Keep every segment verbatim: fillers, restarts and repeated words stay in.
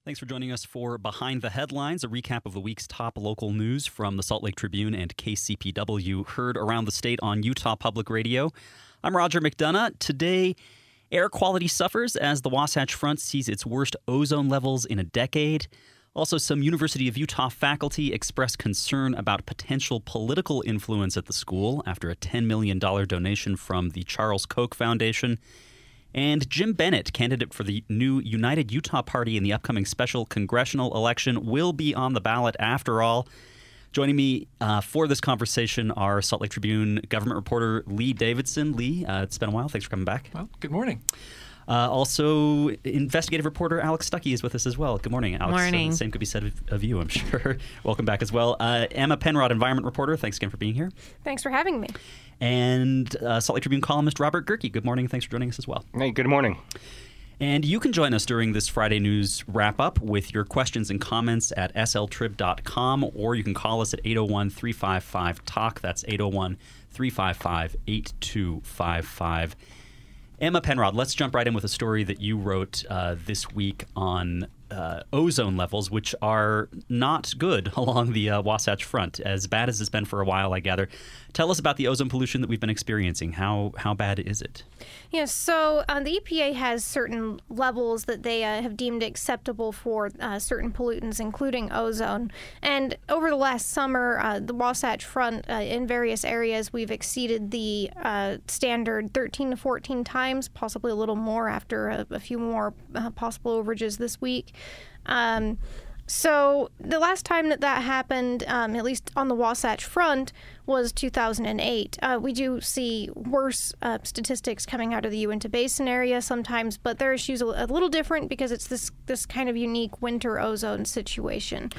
Thanks for joining us for Behind the Headlines, a recap of the week's top local news from the Salt Lake Tribune and K C P W, heard around the state on Utah Public Radio. I'm Roger McDonough. Today, air quality suffers as the Wasatch Front sees its worst ozone levels in a decade. Also, some University of Utah faculty express concern about potential political influence at the school after a ten million dollars donation from the Charles Koch Foundation. And Jim Bennett, candidate for the new United Utah Party in the upcoming special congressional election, will be on the ballot after all. Joining me uh, for this conversation are Salt Lake Tribune government reporter Lee Davidson. Lee, uh, it's been a while. Thanks for coming back. Well, good morning. Uh, also, investigative reporter Alex Stuckey is with us as well. Good morning, Alex. Morning. Uh, the same could be said of, of you, I'm sure. Welcome back as well. Uh, Emma Penrod, environment reporter. Thanks again for being here. Thanks for having me. And uh, Salt Lake Tribune columnist Robert Gerke. Good morning. Thanks for joining us as well. Hey, good morning. And you can join us during this Friday News Wrap-Up with your questions and comments at s l trib dot com, or you can call us at eight oh one, three five five, talk. That's eight oh one, three five five, eight two five five. Emma Penrod, let's jump right in with a story that you wrote uh, this week on uh, ozone levels, which are not good along the uh, Wasatch Front, as bad as it's been for a while, I gather. Tell us about the ozone pollution that we've been experiencing. How how bad is it? Yes, so uh, the E P A has certain levels that they uh, have deemed acceptable for uh, certain pollutants, including ozone. And over the last summer, uh, the Wasatch Front, uh, in various areas, we've exceeded the uh, standard thirteen to fourteen times, possibly a little more after a, a few more uh, possible overages this week. Um, so the last time that that happened, um, at least on the Wasatch Front, was two thousand eight. Uh, we do see worse uh, statistics coming out of the Uinta Basin area sometimes, but their issues a, a little different because it's this this kind of unique winter ozone situation.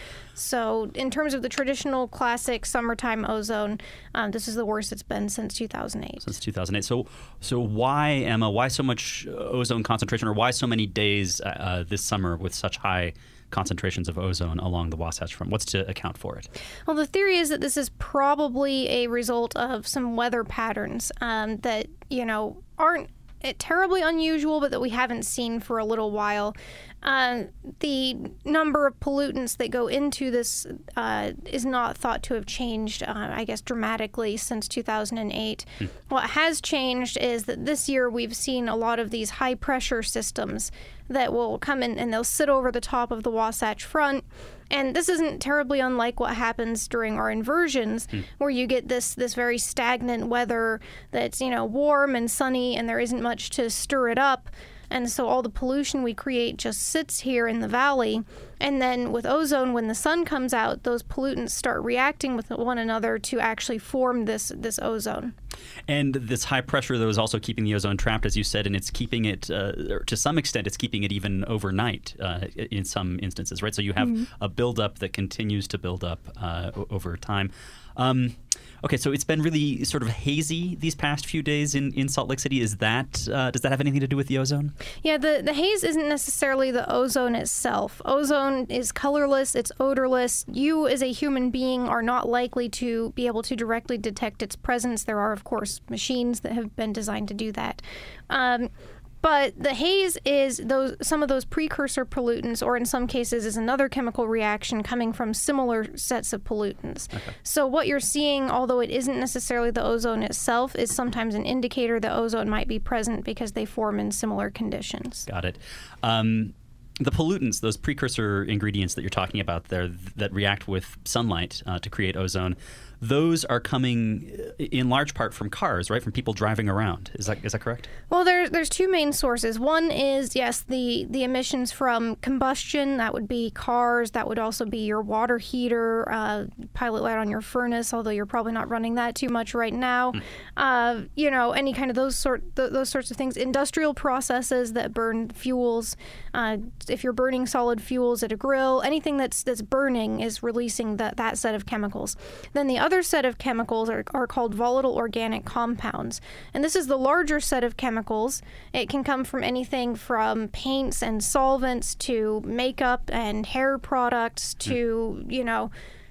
So in terms of the traditional classic summertime ozone, um, this is the worst it's been since two thousand eight. Since two thousand eight. So, so why, Emma, why so much ozone concentration, or why so many days uh, this summer with such high concentrations of ozone along the Wasatch Front? What's to account for it? Well, the theory is that this is probably a result of some weather patterns um, that, you know, aren't terribly unusual, but that we haven't seen for a little while. Uh, the number of pollutants that go into this uh, is not thought to have changed, uh, I guess, dramatically since two thousand eight. Hmm. What has changed is that this year we've seen a lot of these high-pressure systems that will come in and they'll sit over the top of the Wasatch Front. And this isn't terribly unlike what happens during our inversions, hmm. where you get this this very stagnant weather that's, you know, warm and sunny, and there isn't much to stir it up. And so all the pollution we create just sits here in the valley. And then with ozone, when the sun comes out, those pollutants start reacting with one another to actually form this this ozone. And this high pressure, though, is also keeping the ozone trapped, as you said, and it's keeping it, uh, to some extent, it's keeping it even overnight uh, in some instances, right? So you have mm-hmm. a buildup that continues to build up uh, over time. Um, okay, so it's been really sort of hazy these past few days in, in Salt Lake City. Is that uh, does that have anything to do with the ozone? Yeah, the, the haze isn't necessarily the ozone itself. Ozone is colorless, it's odorless. You as a human being are not likely to be able to directly detect its presence. There are, of course, machines that have been designed to do that. Um, But the haze is those some of those precursor pollutants, or in some cases is another chemical reaction coming from similar sets of pollutants. Okay. So what you're seeing, although it isn't necessarily the ozone itself, is sometimes an indicator that ozone might be present because they form in similar conditions. Got it. Um, the pollutants, those precursor ingredients that you're talking about there that react with sunlight uh, to create ozone, those are coming in large part from cars, right? From people driving around. Is that is that correct? Well, there's there's two main sources. One is, yes, the, the emissions from combustion. That would be cars. That would also be your water heater, uh, pilot light on your furnace, although you're probably not running that too much right now. Mm. Uh, you know, any kind of those sort th- those sorts of things. Industrial processes that burn fuels. Uh, if you're burning solid fuels at a grill, anything that's that's burning is releasing that, that set of chemicals. Then the other set of chemicals are, are called volatile organic compounds. And this is the larger set of chemicals. It can come from anything from paints and solvents to makeup and hair products to, you know,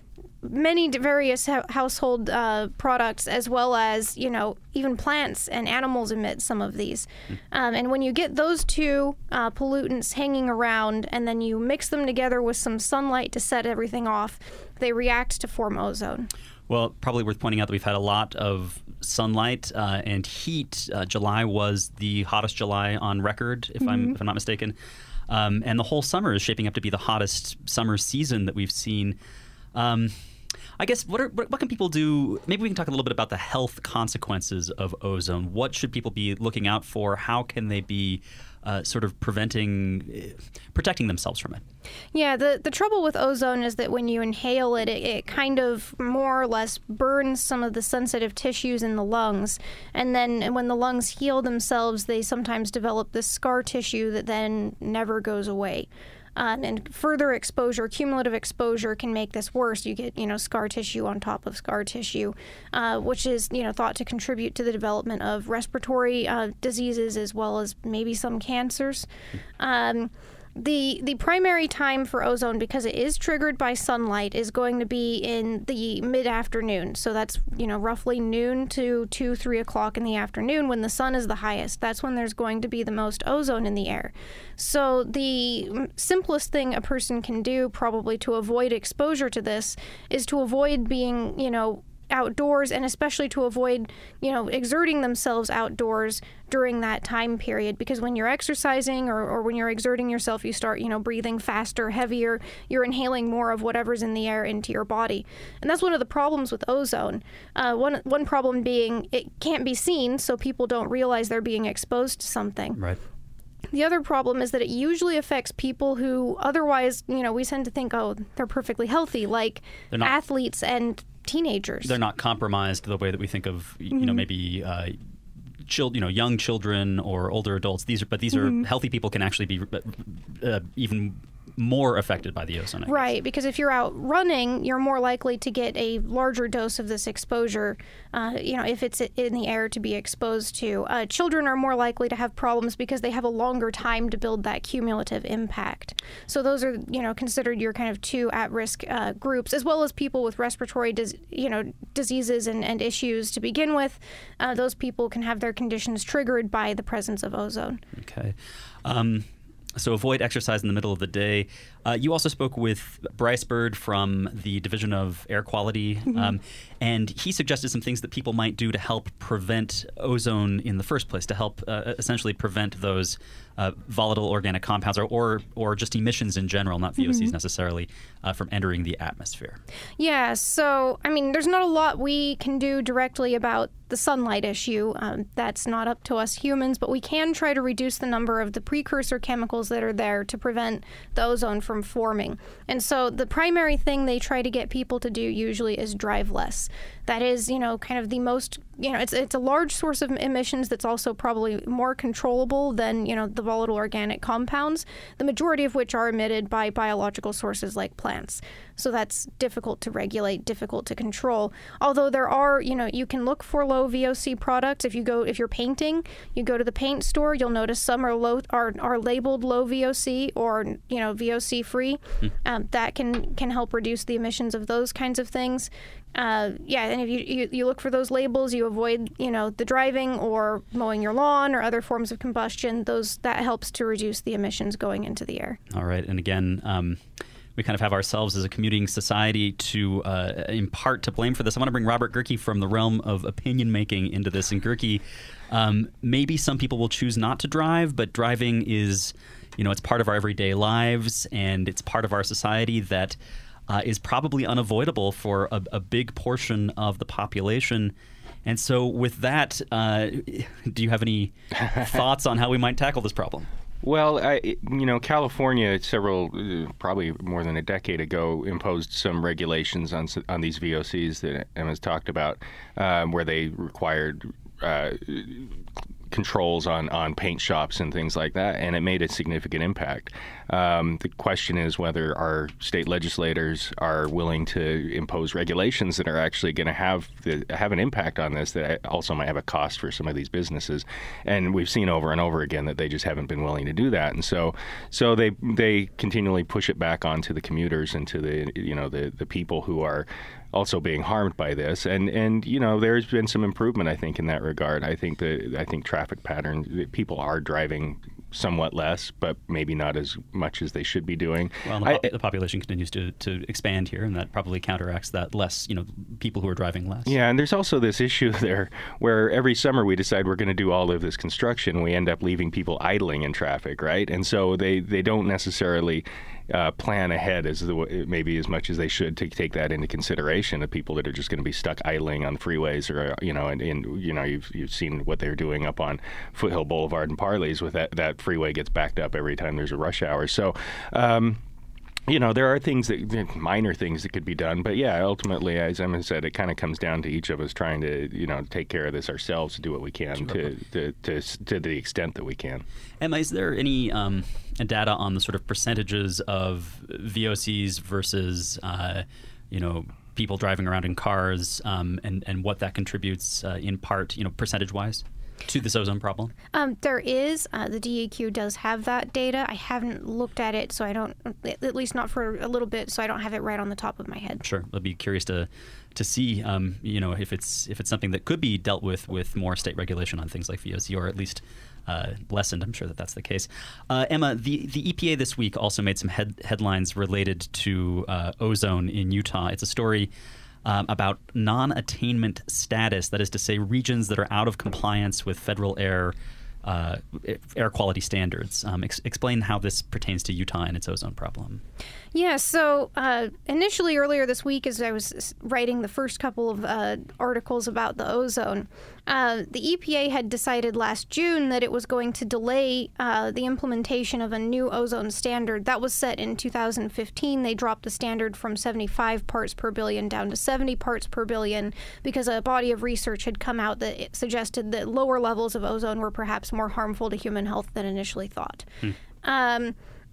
many various ha- household uh, products, as well as, you know, even plants and animals emit some of these. Mm. Um, and when you get those two uh, pollutants hanging around and then you mix them together with some sunlight to set everything off, they react to form ozone. Well, probably worth pointing out that we've had a lot of sunlight uh, and heat. Uh, July was the hottest July on record, if, mm-hmm. I'm, if I'm not mistaken. Um, and the whole summer is shaping up to be the hottest summer season that we've seen. Um, I guess what, are, what what can people do? Maybe we can talk a little bit about the health consequences of ozone. What should people be looking out for? How can they be uh, sort of preventing, protecting themselves from it? Yeah, the, the trouble with ozone is that when you inhale it, it, it kind of more or less burns some of the sensitive tissues in the lungs. And then when the lungs heal themselves, they sometimes develop this scar tissue that then never goes away. Um, and further exposure, cumulative exposure, can make this worse. You get, you know, scar tissue on top of scar tissue, uh, which is, you know, thought to contribute to the development of respiratory uh, diseases as well as maybe some cancers. Um, The the primary time for ozone, because it is triggered by sunlight, is going to be in the mid-afternoon. So that's, you know, roughly noon to two, three o'clock in the afternoon when the sun is the highest. That's when there's going to be the most ozone in the air. So the simplest thing a person can do probably to avoid exposure to this is to avoid being, you know, outdoors, and especially to avoid, you know, exerting themselves outdoors during that time period, because when you're exercising or, or when you're exerting yourself, you start, you know, breathing faster, heavier, you're inhaling more of whatever's in the air into your body. And that's one of the problems with ozone. Uh, one one problem being it can't be seen, so people don't realize they're being exposed to something. Right. The other problem is that it usually affects people who otherwise, you know, we tend to think, oh, they're perfectly healthy, like not- athletes and teenagers. They're not compromised the way that we think of, you mm-hmm. know, maybe uh, chil- you know, young children or older adults. These are, but these mm-hmm. are healthy people can actually be uh, even more affected by the ozone. Right, because if you're out running, you're more likely to get a larger dose of this exposure, uh, you know, if it's in the air to be exposed to. Uh, children are more likely to have problems because they have a longer time to build that cumulative impact. So those are, you know, considered your kind of two at-risk uh, groups, as well as people with respiratory, dis- you know, diseases and, and issues to begin with. Uh, those people can have their conditions triggered by the presence of ozone. Okay. Um, So avoid exercise in the middle of the day. Uh, you also spoke with Bryce Bird from the Division of Air Quality, mm-hmm. um, and he suggested some things that people might do to help prevent ozone in the first place, to help uh, essentially prevent those uh, volatile organic compounds or, or or just emissions in general, not V O Cs mm-hmm. necessarily, uh, from entering the atmosphere. Yeah, so, I mean, there's not a lot we can do directly about the sunlight issue. Um, that's not up to us humans, but we can try to reduce the number of the precursor chemicals that are there to prevent the ozone from forming. And so the primary thing they try to get people to do usually is drive less. That is, you know, kind of the most, you know, it's it's a large source of emissions that's also probably more controllable than, you know, the volatile organic compounds, the majority of which are emitted by biological sources like plants. So that's difficult to regulate, difficult to control. Although there are, you know, you can look for low V O C products. If you go, if you're painting, you go to the paint store, you'll notice some are low, are, are labeled low V O C or, you know, V O C free. Mm. Um, that can, can help reduce the emissions of those kinds of things. Uh, yeah, and if you, you, you look for those labels, you avoid, you know, the driving or mowing your lawn or other forms of combustion. Those that helps to reduce the emissions going into the air. All right, and again, um, we kind of have ourselves as a commuting society to, uh, in part, to blame for this. I want to bring Robert Gehrke from the realm of opinion making into this. And Gehrke, um, maybe some people will choose not to drive, but driving is, you know, it's part of our everyday lives and it's part of our society that uh, is probably unavoidable for a, a big portion of the population. And so with that, uh, do you have any thoughts on how we might tackle this problem? Well, I, you know, California several, uh, probably more than a decade ago, imposed some regulations on on these V O Cs that Emma's talked about, um, where they required uh, controls on, on paint shops and things like that, and it made a significant impact. Um, the question is whether our state legislators are willing to impose regulations that are actually going to have the, have an impact on this, that also might have a cost for some of these businesses. And we've seen over and over again that they just haven't been willing to do that. And so so they they continually push it back onto the commuters and to the you know the, the people who are also being harmed by this. And, and you know, there's been some improvement, I think, in that regard. I think the I think traffic patterns, people are driving somewhat less, but maybe not as much as they should be doing. Well, the, pop- I, the population continues to, to expand here, and that probably counteracts that less, you know, people who are driving less. Yeah, and there's also this issue there where every summer we decide we're going to do all of this construction. We end up leaving people idling in traffic, right? And so they, they don't necessarily uh, plan ahead as the, maybe as much as they should to take that into consideration of people that are just going to be stuck idling on freeways, or you know, and, and you know, you've you've seen what they're doing up on Foothill Boulevard and Parleys with that that freeway gets backed up every time there's a rush hour. So. Um, You know, there are things that, minor things that could be done. But yeah, ultimately, as Emma said, it kind of comes down to each of us trying to, you know, take care of this ourselves, do what we can sure. to, to, to, to the extent that we can. Emma, is there any um, data on the sort of percentages of V O Cs versus, uh, you know, people driving around in cars um, and, and what that contributes uh, in part, you know, percentage-wise? To this ozone problem? Um, there is. Uh, the D E Q does have that data. I haven't looked at it, so I don't, at least not for a little bit, so I don't have it right on the top of my head. Sure. I'd be curious to to see, um, you know, if it's if it's something that could be dealt with with more state regulation on things like V O C, or at least uh, lessened. I'm sure that that's the case. Uh, Emma, the, the E P A this week also made some head, headlines related to uh, ozone in Utah. It's a story Um, about non-attainment status, that is to say regions that are out of compliance with federal air uh, air quality standards. Um, ex- explain how this pertains to Utah and its ozone problem. Yeah, so uh, initially earlier this week, as I was writing the first couple of uh, articles about the ozone, uh, the E P A had decided last June that it was going to delay uh, the implementation of a new ozone standard. That was set in two thousand fifteen. They dropped the standard from seventy-five parts per billion down to seventy parts per billion because a body of research had come out that it suggested that lower levels of ozone were perhaps more harmful to human health than initially thought. Hmm. Um,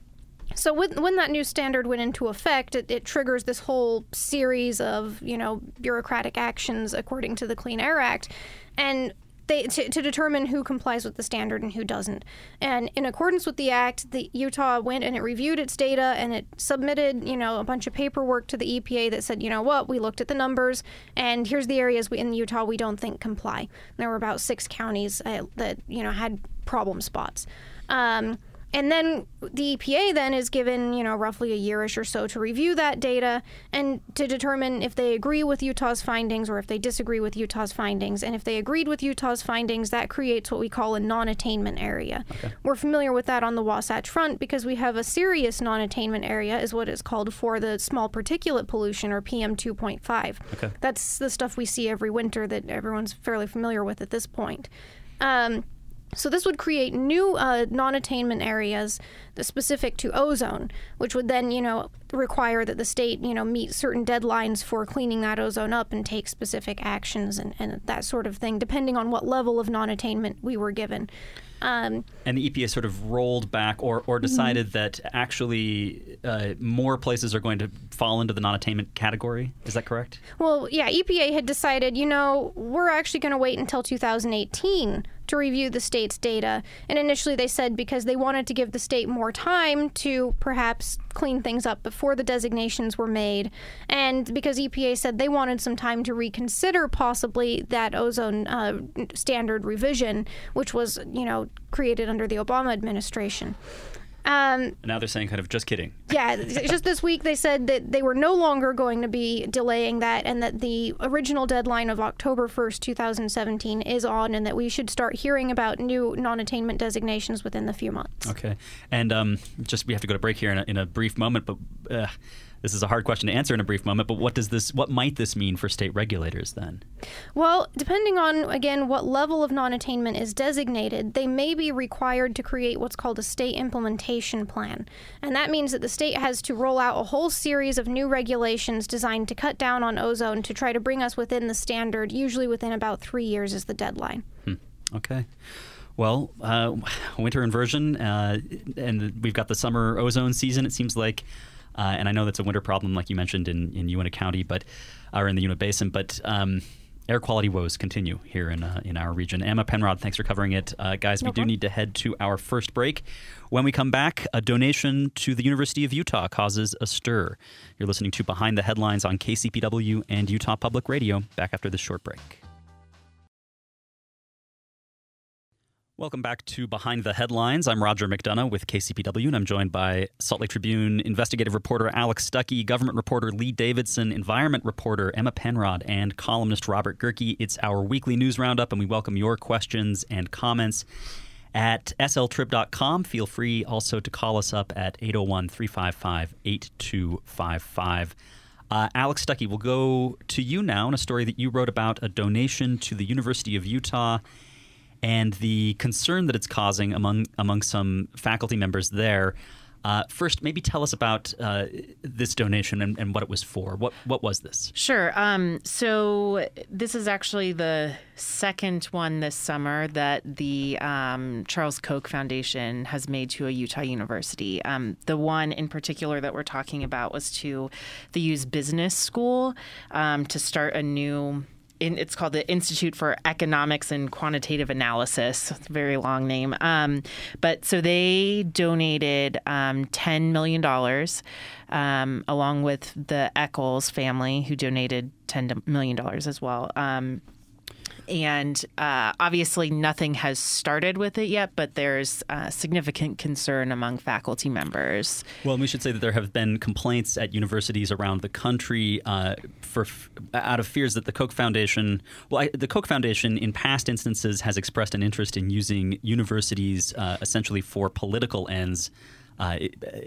So when, when that new standard went into effect, it, it triggers this whole series of, you know, bureaucratic actions according to the Clean Air Act, and they to, to determine who complies with the standard and who doesn't. And in accordance with the act, the Utah went and it reviewed its data and it submitted, you know, a bunch of paperwork to the E P A that said, you know what, we looked at the numbers and here's the areas we, in Utah we don't think comply. And there were about six counties uh, that, you know, had problem spots. Um, And then the E P A then is given, you know, roughly a yearish or so to review that data and to determine if they agree with Utah's findings or if they disagree with Utah's findings. And if they agreed with Utah's findings, that creates what we call a non-attainment area. Okay. We're familiar with that on the Wasatch Front because we have a serious non-attainment area, is what it's called, for the small particulate pollution, or P M two point five. Okay. That's the stuff we see every winter that everyone's fairly familiar with at this point. Um, So this would create new uh, non-attainment areas specific to ozone, which would then, you know, require that the state, you know, meet certain deadlines for cleaning that ozone up and take specific actions and, and that sort of thing, depending on what level of non-attainment we were given. Um, and the E P A sort of rolled back or, or decided mm-hmm. that actually uh, more places are going to fall into the non-attainment category. Is that correct? Well, yeah, E P A had decided, you know, we're actually going to wait until two thousand eighteen to review the state's data. And initially they said because they wanted to give the state more time to perhaps clean things up before the designations were made. And because E P A said they wanted some time to reconsider possibly that ozone uh, standard revision, which was, you know, created under the Obama administration. Um, and now they're saying kind of just kidding. Yeah, just this week they said that they were no longer going to be delaying that and that the original deadline of October first, two thousand seventeen is on and that we should start hearing about new non-attainment designations within the few months. Okay. And um, just we have to go to break here in a, in a brief moment, but uh, this is a hard question to answer in a brief moment, but what does this, what might this mean for state regulators then? Well, depending on, again, what level of non-attainment is designated, they may be required to create what's called a state implementation plan. And that means that the state has to roll out a whole series of new regulations designed to cut down on ozone to try to bring us within the standard, usually within about three years is the deadline. Hmm. Okay. Well, uh, winter inversion, uh, and we've got the summer ozone season, it seems like. Uh, and I know that's a winter problem, like you mentioned, in, in Uinta County, but or in the Uinta Basin. But um, air quality woes continue here in uh, in our region. Emma Penrod, thanks for covering it. Uh, guys, no we problem. do need to head to our first break. When we come back, a donation to the University of Utah causes a stir. You're listening to Behind the Headlines on K C P W and Utah Public Radio. Back after this short break. Welcome back to Behind the Headlines. I'm Roger McDonough with K C P W, and I'm joined by Salt Lake Tribune investigative reporter Alex Stuckey, government reporter Lee Davidson, environment reporter Emma Penrod, and columnist Robert Gehrke. It's our weekly news roundup, and we welcome your questions and comments at S L trib dot com. Feel free also to call us up at eight oh one, three five five, eight two five five. Uh, Alex Stuckey, we'll go to you now in a story that you wrote about a donation to the University of Utah and the concern that it's causing among among some faculty members there. Uh, first, maybe tell us about uh, this donation and, and what it was for. What what was this? Sure. Um, so this is actually the second one this summer that the um, Charles Koch Foundation has made to a Utah university. Um, the one in particular that we're talking about was to the U's Business School um, to start a new... In, it's called the Institute for Economics and Quantitative Analysis. It's a very long name. Um, but so they donated um, ten million dollars um, along with the Eccles family, who donated ten million dollars as well. Um, And uh, obviously nothing has started with it yet, but there's uh, significant concern among faculty members. Well, we should say that there have been complaints at universities around the country uh, for out of fears that the Koch Foundation, well, I, the Koch Foundation in past instances has expressed an interest in using universities uh, essentially for political ends. Uh,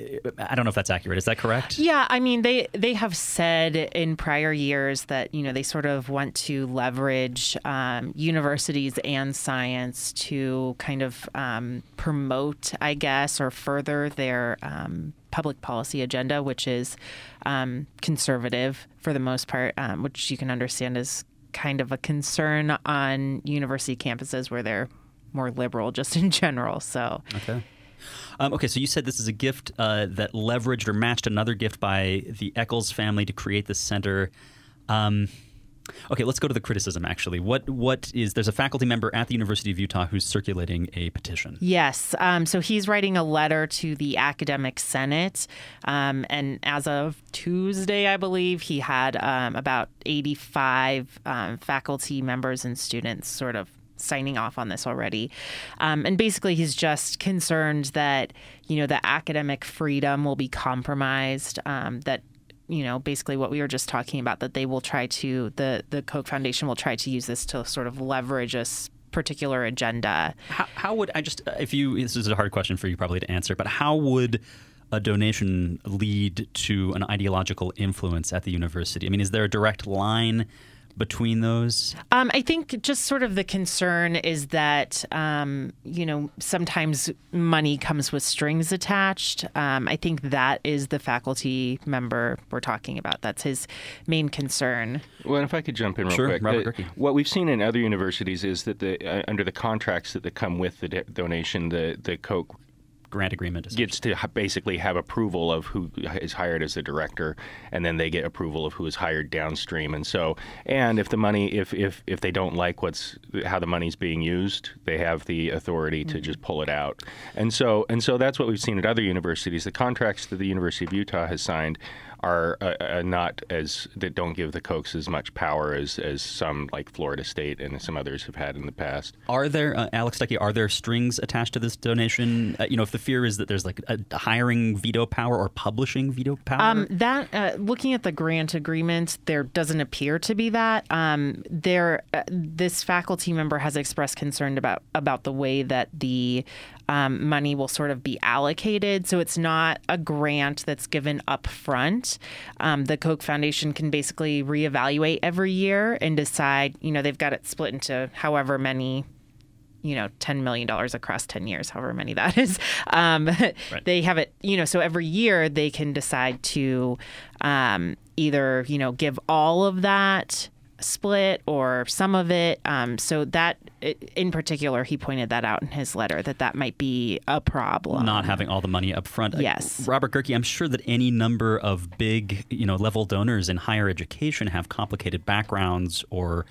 I don't know if that's accurate. Is that correct? Yeah, I mean, they they have said in prior years that, you know, they sort of want to leverage um, universities and science to kind of um, promote, I guess, or further their um, public policy agenda, which is um, conservative for the most part, um, which you can understand is kind of a concern on university campuses where they're more liberal just in general. So. Okay. Um, okay, so you said this is a gift uh, that leveraged or matched another gift by the Eccles family to create this center. Um, okay, let's go to the criticism, actually. What What is – there's a faculty member at the University of Utah who's circulating a petition. Yes. Um, so he's writing a letter to the Academic Senate. Um, and as of Tuesday, I believe, he had um, about eighty-five um, faculty members and students sort of signing off on this already. Um, and basically, he's just concerned that, you know, the academic freedom will be compromised, um, that, you know, basically what we were just talking about, that they will try to, the, the Koch Foundation will try to use this to sort of leverage a particular agenda. How, how would, I just, if you, this is a hard question for you probably to answer, but how would a donation lead to an ideological influence at the university? I mean, is there a direct line between those? Um, I think just sort of the concern is that, um, you know, sometimes money comes with strings attached. Um, I think that is the faculty member we're talking about. That's his main concern. Well, and if I could jump in real sure, quick. Robert The, what we've seen in other universities is that the uh, under the contracts that, that come with the de- donation, the, the Koch grant agreement gets to basically have approval of who is hired as the director, and then they get approval of who is hired downstream. And so, and if the money, if if if they don't like what's how the money's being used, they have the authority to mm-hmm. just pull it out. And so, and so that's what we've seen at other universities. The contracts that the University of Utah has signed are uh, uh, not as that don't give the Kochs as much power as as some like Florida State and some others have had in the past. Are there, uh, Alex Stuckey, are there strings attached to this donation? Uh, you know, if the fear is that there's like a hiring veto power or publishing veto power? Um, that uh, looking at the grant agreement, there doesn't appear to be that. Um, there, uh, this faculty member has expressed concern about about the way that the Um, money will sort of be allocated. So it's not a grant that's given up front. Um, the Koch Foundation can basically reevaluate every year and decide, you know, they've got it split into however many, you know, ten million dollars across ten years, however many that is. Um, right. They have it, you know, so every year they can decide to um, either, you know, give all of that split or some of it. Um, so that, in particular, he pointed that out in his letter, that that might be a problem. Not having all the money up front. Yes. Uh, Robert Gehrke, I'm sure that any number of big, you know, level donors in higher education have complicated backgrounds or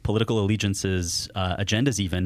political allegiances, uh, agendas even.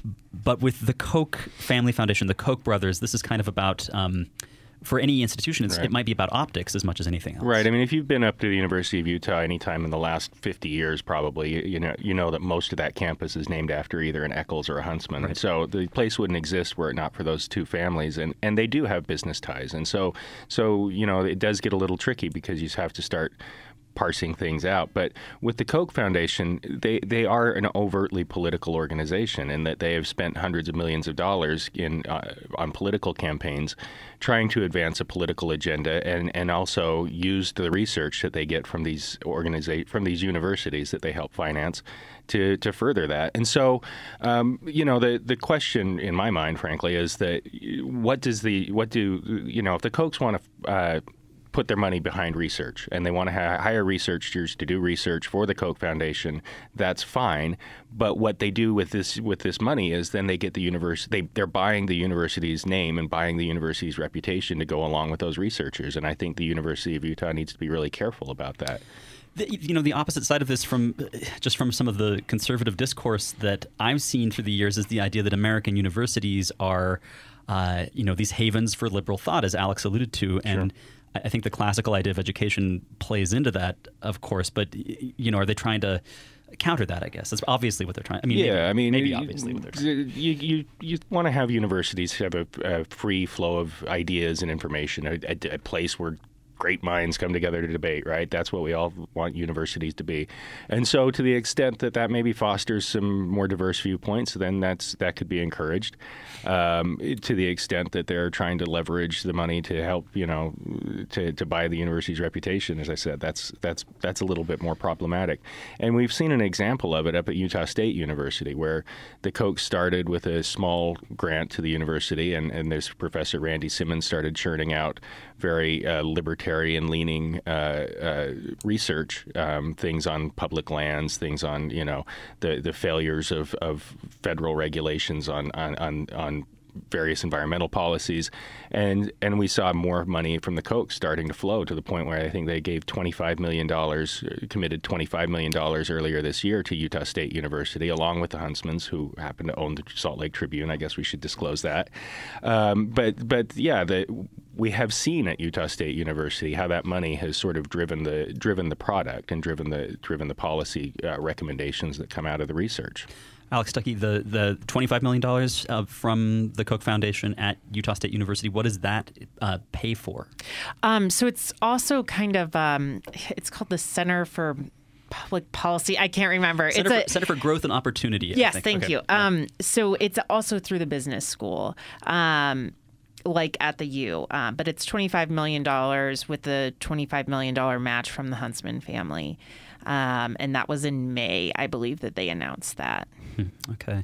But with the Koch family foundation, the Koch brothers, this is kind of about, um, for any institution, it's, Right. it might be about optics as much as anything else. Right. I mean, if you've been up to the University of Utah any time in the last fifty years, probably, you, you know you know that most of that campus is named after either an Eccles or a Huntsman. Right. So the place wouldn't exist were it not for those two families. And, and they do have business ties. And so, so, you know, it does get a little tricky because you have to start parsing things out. But with the Koch Foundation, they, they are an overtly political organization in that they have spent hundreds of millions of dollars in uh, on political campaigns trying to advance a political agenda and, and also use the research that they get from these organiza- from these universities that they help finance to, to further that. And so, um, you know, the, the question in my mind, frankly, is that what does the, what do, you know, if the Kochs want to uh, put their money behind research and they want to ha- hire researchers to do research for the Koch Foundation, that's fine. But what they do with this with this money is then they get the university, they, they're buying the university's name and buying the university's reputation to go along with those researchers. And I think the University of Utah needs to be really careful about that. The, you know, the opposite side of this, from just from some of the conservative discourse that I've seen through the years, is the idea that American universities are, uh, you know, these havens for liberal thought, as Alex alluded to. And Sure. I think the classical idea of education plays into that, of course. But, you know, are they trying to counter that, I guess? That's obviously what they're trying. I mean, yeah, maybe, I mean, maybe you, obviously what they're trying. You, you, you want to have universities have a, a free flow of ideas and information, a, a, a place where great minds come together to debate, right? That's what we all want universities to be. And so to the extent that that maybe fosters some more diverse viewpoints, then that's that could be encouraged. Um, to the extent that they're trying to leverage the money to help, you know, to, to buy the university's reputation, as I said, that's that's that's a little bit more problematic. And we've seen an example of it up at Utah State University, where the Koch started with a small grant to the university, and, and this Professor Randy Simmons started churning out very uh, libertarian-leaning uh, uh, research, um, things on public lands, things on, you know, the, the failures of, of federal regulations on on, on, on various environmental policies, and and we saw more money from the Koch starting to flow to the point where I think they gave twenty-five million dollars, committed twenty-five million dollars earlier this year to Utah State University, along with the Huntsmans, who happen to own the Salt Lake Tribune. I guess we should disclose that. Um, but but yeah, the, we have seen at Utah State University how that money has sort of driven the driven the product and driven the driven the policy uh, recommendations that come out of the research. Alex Stuckey, the, the twenty-five million dollars uh, from the Koch Foundation at Utah State University, what does that uh, pay for? Um, so it's also kind of, um, it's called the Center for Public Policy. I can't remember. Center, it's for, a, Center for Growth and Opportunity. I yes, think. thank Okay. you. Um, so it's also through the business school. Um, like at the U, uh, but it's twenty-five million dollars with the twenty-five million dollars match from the Huntsman family. Um, and that was in May, I believe, that they announced that. Okay.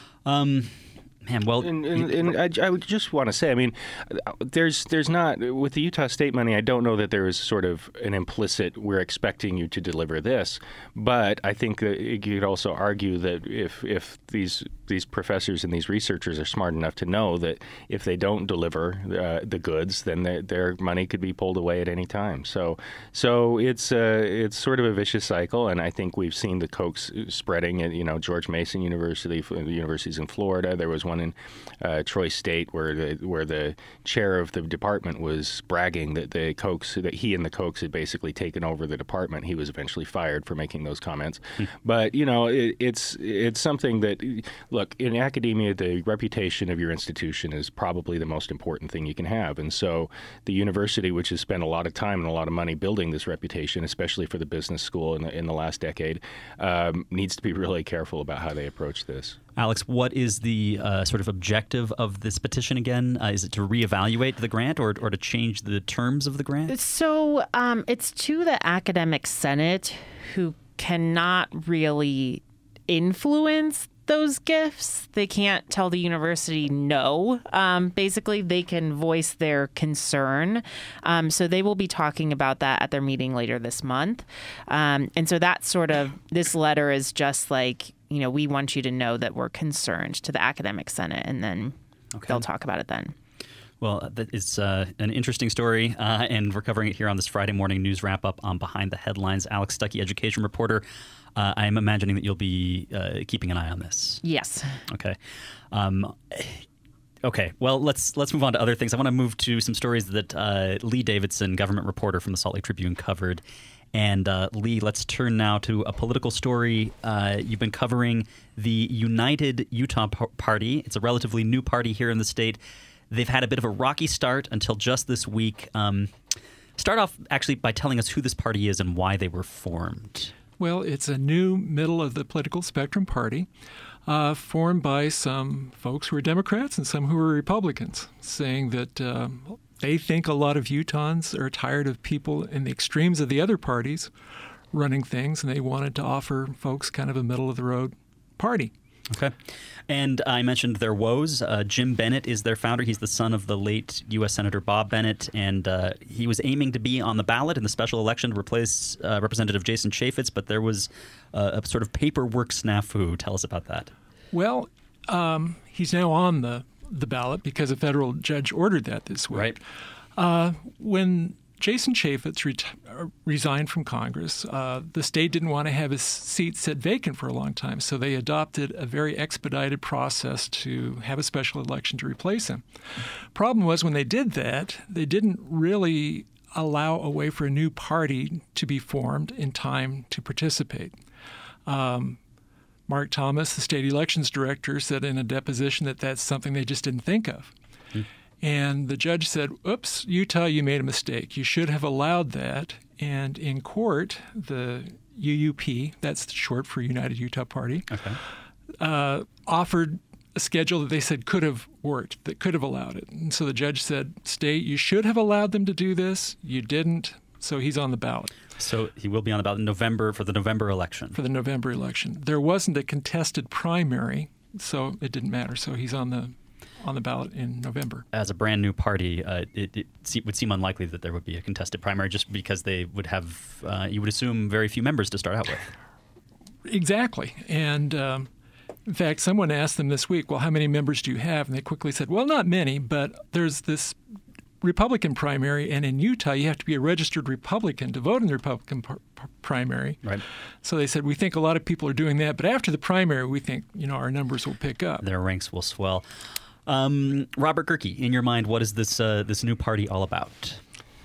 Um, man, well... And, and, and I, I would just want to say, I mean, there's there's not, with the Utah State money, I don't know that there is sort of an implicit, we're expecting you to deliver this. But I think that you could also argue that if if these these professors and these researchers are smart enough to know that if they don't deliver uh, the goods, then their, their money could be pulled away at any time. So so it's uh, it's sort of a vicious cycle, and I think we've seen the Kochs spreading at, you know, George Mason University, the universities in Florida. There was one in uh, Troy State where the where the chair of the department was bragging that the Kochs, that he and the Kochs had basically taken over the department. He was eventually fired for making those comments. Hmm. But, you know, it, it's it's something that, look, in academia, the reputation of your institution is probably the most important thing you can have. And so the university, which has spent a lot of time and a lot of money building this reputation, especially for the business school in the, in the last decade, um, needs to be really careful about how they approach this. Alex, what is the uh, sort of objective of this petition again? Uh, is it to reevaluate the grant or, or to change the terms of the grant? So um, it's to the academic senate, who cannot really influence those gifts. They can't tell the university no. Um, basically, they can voice their concern. Um, so they will be talking about that at their meeting later this month. Um, and so that's sort of, this letter is just like, you know, we want you to know that we're concerned to the academic senate, and then okay. they'll talk about it then. Well, that is uh, an interesting story, uh, and we're covering it here on this Friday morning news wrap-up on Behind the Headlines. Alex Stuckey, education reporter. Uh, I'm imagining that you'll be uh, keeping an eye on this. Yes. Okay. Um, okay. Well, let's let's move on to other things. I want to move to some stories that uh, Lee Davidson, government reporter from the Salt Lake Tribune, covered. And uh, Lee, let's turn now to a political story. Uh, you've been covering the United Utah Party. It's a relatively new party here in the state. They've had a bit of a rocky start until just this week. Um, start off actually by telling us who this party is and why they were formed. Well, it's a new middle of the political spectrum party uh, formed by some folks who are Democrats and some who are Republicans, saying that uh, they think a lot of Utahns are tired of people in the extremes of the other parties running things, and they wanted to offer folks kind of a middle-of-the-road party. Okay. And I mentioned their woes. Uh, Jim Bennett is their founder. He's the son of the late U S Senator Bob Bennett, and uh, he was aiming to be on the ballot in the special election to replace uh, Representative Jason Chaffetz, but there was uh, a sort of paperwork snafu. Tell us about that. Well, um, he's now on the, the ballot because a federal judge ordered that this week. Right. Uh, when Jason Chaffetz ret- resigned from Congress, uh, the state didn't want to have his seat sit vacant for a long time, so they adopted a very expedited process to have a special election to replace him. Problem was, when they did that, they didn't really allow a way for a new party to be formed in time to participate. Um, Mark Thomas, the state elections director, said in a deposition that that's something they just didn't think of. Mm. And the judge said, oops, Utah, you made a mistake. You should have allowed that. And in court, the U U P, that's short for United Utah Party, okay. uh, offered a schedule that they said could have worked, that could have allowed it. And so the judge said, state, you should have allowed them to do this. You didn't, so he's on the ballot. So he will be on the ballot in November for the November election. For the November election. There wasn't a contested primary, so it didn't matter. So he's on the on the ballot in November. As a brand new party, uh, it, it se- would seem unlikely that there would be a contested primary just because they would have, uh, you would assume, very few members to start out with. Exactly. And um, in fact, someone asked them this week, well, how many members do you have? And they quickly said, well, not many, but there's this Republican primary, and in Utah, you have to be a registered Republican to vote in the Republican par- par- primary. Right. So they said, we think a lot of people are doing that, but after the primary, we think, you know, our numbers will pick up. Their ranks will swell. Um, Robert Gehrke, in your mind, what is this uh, this new party all about?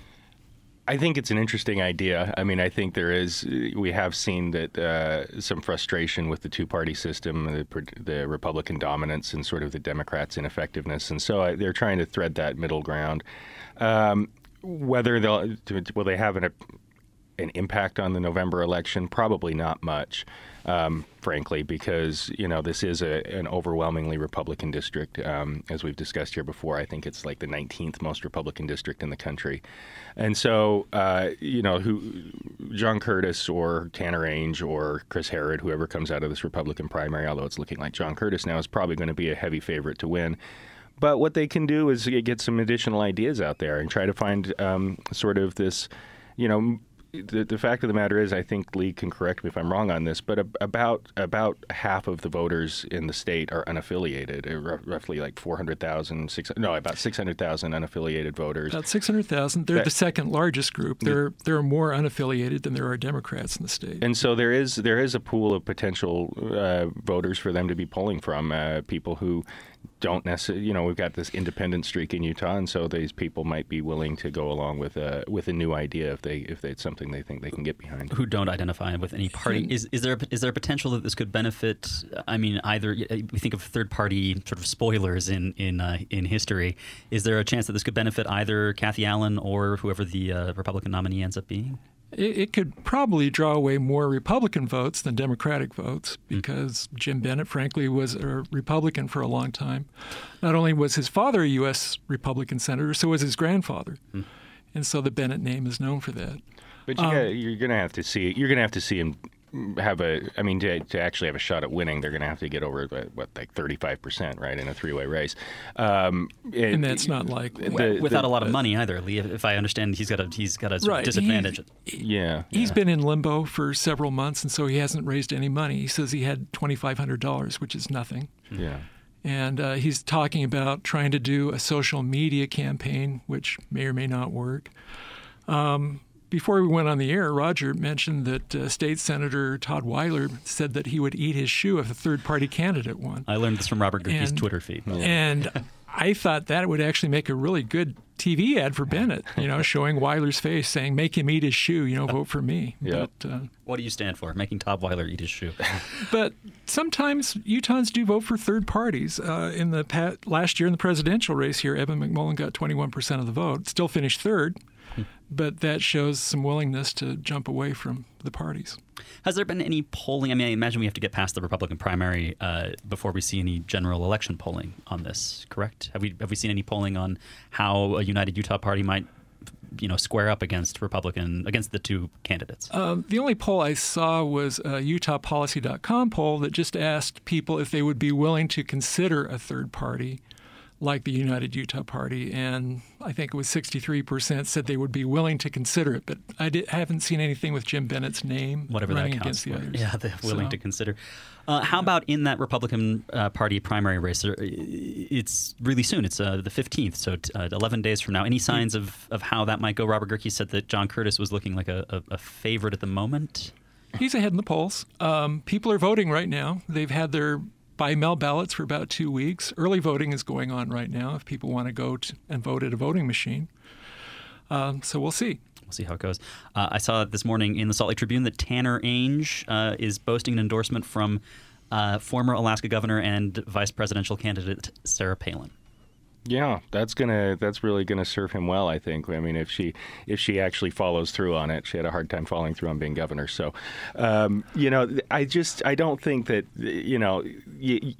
I think it's an interesting idea. I mean, I think there is, we have seen that uh, some frustration with the two-party system, the, the Republican dominance and sort of the Democrats' ineffectiveness. And so I, they're trying to thread that middle ground. Um, whether they'll, will they have an, an impact on the November election? Probably not much. Um, frankly, because, you know, this is a, an overwhelmingly Republican district. Um, as we've discussed here before, I think it's like the nineteenth most Republican district in the country. And so, uh, you know, who John Curtis or Tanner Ainge or Chris Herrod, whoever comes out of this Republican primary, although it's looking like John Curtis now, is probably going to be a heavy favorite to win. But what they can do is get some additional ideas out there and try to find um, sort of this, you know, The, the fact of the matter is, I think Lee can correct me if I'm wrong on this, but a, about about half of the voters in the state are unaffiliated, uh, r- roughly like four hundred thousand, six, no, about six hundred thousand unaffiliated voters. About six hundred thousand. They're that, the second largest group. There, there are more unaffiliated than there are Democrats in the state. And so there is there is a pool of potential uh, voters for them to be polling from, uh, people who don't necessarily, you know, we've got this independent streak in Utah, and so these people might be willing to go along with a with a new idea if they if it's something they think they can get behind. Who don't identify with any party. Is is there is there a potential that this could benefit? I mean, either we think of third party sort of spoilers in in uh, in history. Is there a chance that this could benefit either Kathy Allen or whoever the uh, Republican nominee ends up being? It, it could probably draw away more Republican votes than Democratic votes because mm. Jim Bennett, frankly, was a Republican for a long time. Not only was his father a U S Republican senator, so was his grandfather. Mm. And so the Bennett name is known for that. But you um, gotta, you're going to have to see you're going to have to see him have a. I mean, to, to actually have a shot at winning, they're going to have to get over what, like thirty-five percent, right, in a three-way race. Um, and, and that's not likely the, without the, a lot of money either. Lee, if I understand, he's got a he's got a sort right. of disadvantage. He, yeah, he's yeah. been in limbo for several months, and so he hasn't raised any money. He says he had twenty-five hundred dollars, which is nothing. Yeah. And uh, he's talking about trying to do a social media campaign, which may or may not work. Um, before we went on the air, Roger mentioned that uh, State Senator Todd Weiler said that he would eat his shoe if a third-party candidate won. I learned this from Robert Gerke's And- Twitter feed. And I thought that would actually make a really good T V ad for Bennett, you know, showing Weiler's face saying, make him eat his shoe, you know, vote for me. Yeah. But, uh, What do you stand for? Making Todd Weiler eat his shoe. but sometimes Utahns do vote for third parties. Uh, in the pa- last year in the presidential race here, Evan McMullen got twenty-one percent of the vote, still finished third, but that shows some willingness to jump away from the parties. Has there been any polling? I mean, I imagine we have to get past the Republican primary uh, before we see any general election polling on this, correct? Have we have we seen any polling on how a United Utah Party might, you know, square up against Republican, against the two candidates? Um, the only poll I saw was a Utah Policy dot com poll that just asked people if they would be willing to consider a third party like the United Utah Party, and I think it was sixty-three percent said they would be willing to consider it, but I, did, I haven't seen anything with Jim Bennett's name Whatever that running counts against the for. others. Yeah, they're willing So- to consider. Uh, how about in that Republican uh, Party primary race? Uh, It's really soon. It's uh, the fifteenth, so t- uh, eleven days from now. Any signs of, of how that might go? Robert Gerke said that John Curtis was looking like a, a, a favorite at the moment. He's ahead in the polls. Um, people are voting right now. They've had their by-mail ballots for about two weeks. Early voting is going on right now if people want to go to, and vote at a voting machine. Um, so we'll see. We'll see how it goes. Uh, I saw this morning in the Salt Lake Tribune that Tanner Ainge uh, is boasting an endorsement from uh, former Alaska governor and vice presidential candidate Sarah Palin. Yeah, that's gonna that's really gonna serve him well, I think. I mean, if she if she actually follows through on it, she had a hard time following through on being governor. So, um, you know, I just I don't think that you know. Y-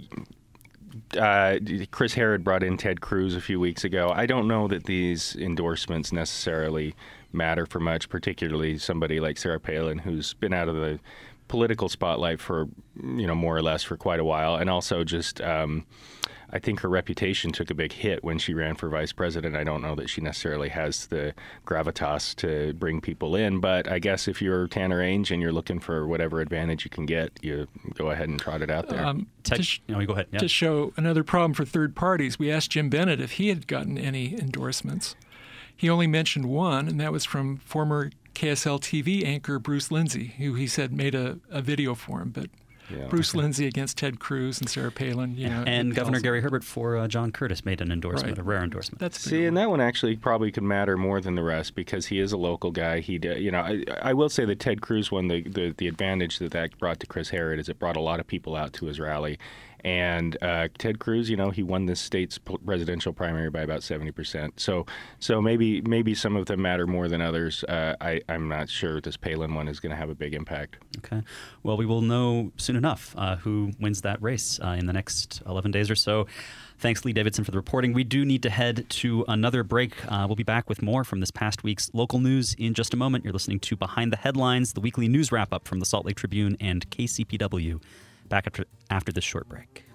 Uh, Chris Herod brought in Ted Cruz a few weeks ago. I don't know that these endorsements necessarily matter for much, particularly somebody like Sarah Palin, who's been out of the political spotlight for, you know, more or less for quite a while. And also just, um, I think her reputation took a big hit when she ran for vice president. I don't know that she necessarily has the gravitas to bring people in. But I guess if you're Tanner Ainge and you're looking for whatever advantage you can get, you go ahead and trot it out there. Um, Tech, to, sh- no, you go ahead. Yeah. to show another problem for third parties, we asked Jim Bennett if he had gotten any endorsements. He only mentioned one, and that was from former K S L T V anchor Bruce Lindsay, who he said made a, a video for him. But Yeah. Bruce Lindsay against Ted Cruz and Sarah Palin, you know, and it Governor tells- Gary Herbert for uh, John Curtis made an endorsement, Right. a rare endorsement. That's a big See, one. and that one actually probably could matter more than the rest because he is a local guy. He, d- you know, I, I will say the Ted Cruz one, the, the the advantage that that brought to Chris Herod is it brought a lot of people out to his rally. And uh, Ted Cruz, you know, he won this state's p- presidential primary by about seventy percent. So, so maybe maybe some of them matter more than others. Uh, I, I'm not sure this Palin one is going to have a big impact. Okay. Well, we will know soon enough uh, who wins that race uh, in the next eleven days or so. Thanks, Lee Davidson, for the reporting. We do need to head to another break. Uh, we'll be back with more from this past week's local news in just a moment. You're listening to Behind the Headlines, the weekly news wrap-up from the Salt Lake Tribune and K C P W. Back after, after this short break.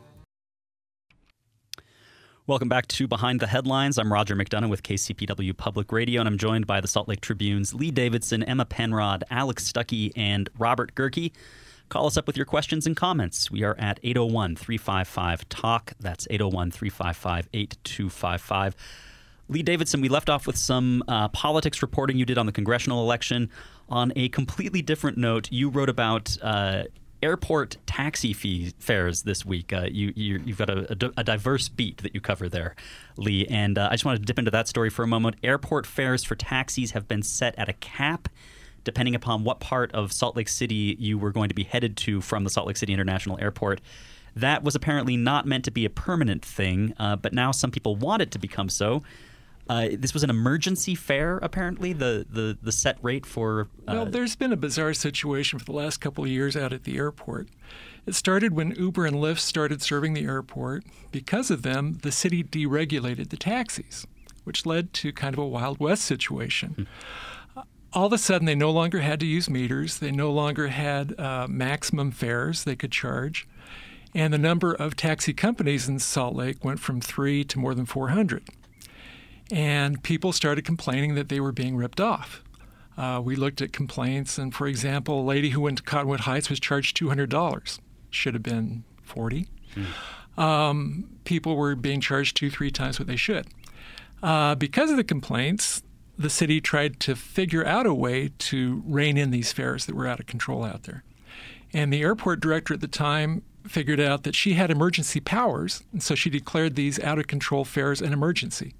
Welcome back to Behind the Headlines. I'm Roger McDonough with K C P W Public Radio, and I'm joined by the Salt Lake Tribune's Lee Davidson, Emma Penrod, Alex Stuckey, and Robert Gerke. Call us up with your questions and comments. We are at eight oh one, three five five, talk. That's eight oh one, three five five, eight two five five. Lee Davidson, we left off with some uh, politics reporting you did on the congressional election. On a completely different note, you wrote about uh, airport taxi fee fares this week. Uh, you, you, you've got a, a, a diverse beat that you cover there, Lee. And uh, I just wanted to dip into that story for a moment. Airport fares for taxis have been set at a cap depending upon what part of Salt Lake City you were going to be headed to from the Salt Lake City International Airport. That was apparently not meant to be a permanent thing, uh, but now some people want it to become so. Uh, this was an emergency fare, apparently, the, the, the set rate for... Uh, Well, there's been a bizarre situation for the last couple of years out at the airport. It started when Uber and Lyft started serving the airport. Because of them, the city deregulated the taxis, which led to kind of a Wild West situation. Hmm. All of a sudden, they no longer had to use meters. They no longer had uh, maximum fares they could charge. And the number of taxi companies in Salt Lake went from three to more than four hundred. And people started complaining that they were being ripped off. Uh, we looked at complaints, and for example, a lady who went to Cottonwood Heights was charged two hundred dollars. Should have been forty dollars. um, people were being charged two, three times what they should. Uh, because of the complaints, the city tried to figure out a way to rein in these fares that were out of control out there. And the airport director at the time figured out that she had emergency powers, and so she declared these out-of-control fares an emergency.